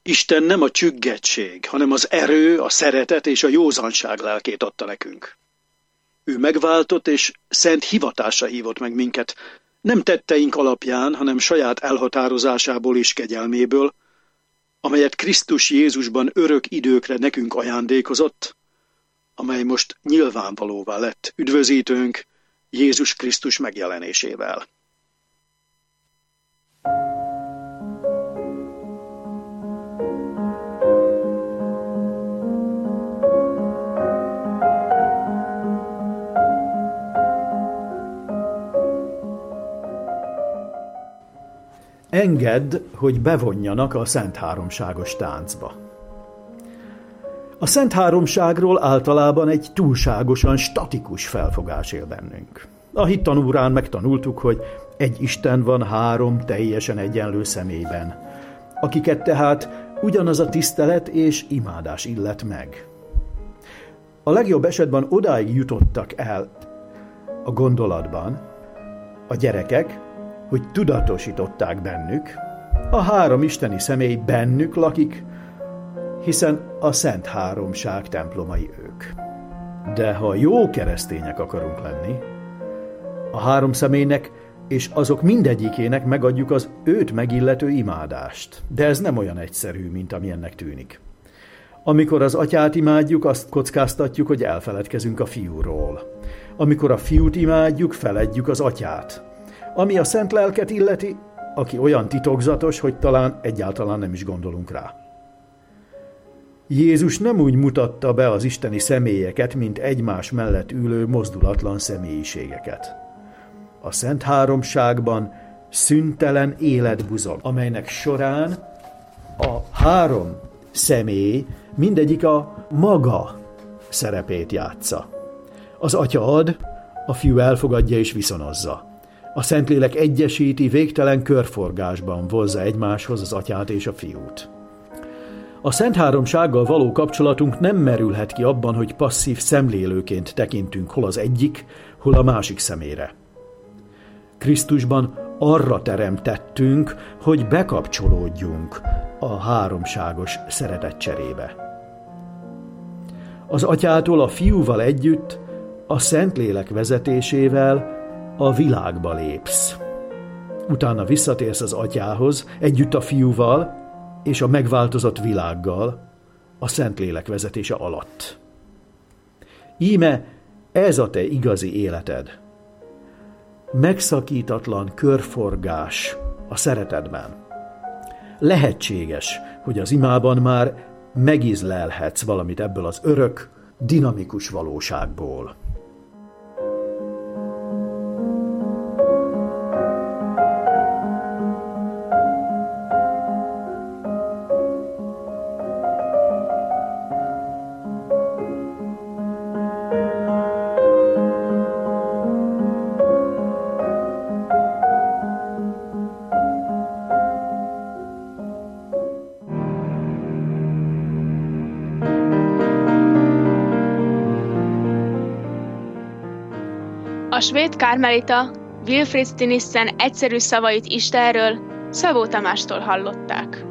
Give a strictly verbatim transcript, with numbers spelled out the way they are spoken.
Isten nem a csüggettség, hanem az erő, a szeretet és a józanság lelkét adta nekünk. Ő megváltott és szent hivatásra hívott meg minket, nem tetteink alapján, hanem saját elhatározásából és kegyelméből, amelyet Krisztus Jézusban örök időkre nekünk ajándékozott, amely most nyilvánvalóvá lett üdvözítőnk Jézus Krisztus megjelenésével. Engedd, hogy bevonjanak a Szent Háromságos táncba. A Szent Háromságról általában egy túlságosan statikus felfogás él bennünk. A hittanórán megtanultuk, hogy egy Isten van három teljesen egyenlő személyben, akiket tehát ugyanaz a tisztelet és imádás illet meg. A legjobb esetben odáig jutottak el a gondolatban a gyerekek, hogy tudatosították bennük, a három isteni személy bennük lakik, hiszen a Szent Háromság templomai ők. De ha jó keresztények akarunk lenni, a három személynek és azok mindegyikének megadjuk az őt megillető imádást. De ez nem olyan egyszerű, mint amilyennek tűnik. Amikor az atyát imádjuk, azt kockáztatjuk, hogy elfeledkezünk a fiúról. Amikor a fiút imádjuk, feledjük az atyát. Ami a Szent Lelket illeti, aki olyan titokzatos, hogy talán egyáltalán nem is gondolunk rá. Jézus nem úgy mutatta be az isteni személyeket, mint egymás mellett ülő mozdulatlan személyiségeket. A Szent Háromságban szüntelen élet buzog, amelynek során a három személy mindegyik a maga szerepét játsza. Az Atya ad, a Fiú elfogadja és viszonozza. A Szentlélek egyesíti, végtelen körforgásban vonzza egymáshoz az Atyát és a Fiút. A Szent Háromsággal való kapcsolatunk nem merülhet ki abban, hogy passzív szemlélőként tekintünk hol az egyik, hol a másik személyre. Krisztusban arra teremtettünk, hogy bekapcsolódjunk a háromságos szeretetcserébe. Az Atyától a Fiúval együtt, a Szentlélek vezetésével a világba lépsz. Utána visszatérsz az Atyához, együtt a Fiúval és a megváltozott világgal a Szentlélek vezetése alatt. Íme ez a te igazi életed. Megszakítatlan körforgás a szeretetben. Lehetséges, hogy az imában már megízlelhetsz valamit ebből az örök, dinamikus valóságból. A svéd kármelita Wilfrid Stinissen egyszerű szavait Istenről Szabó Tamástól hallották.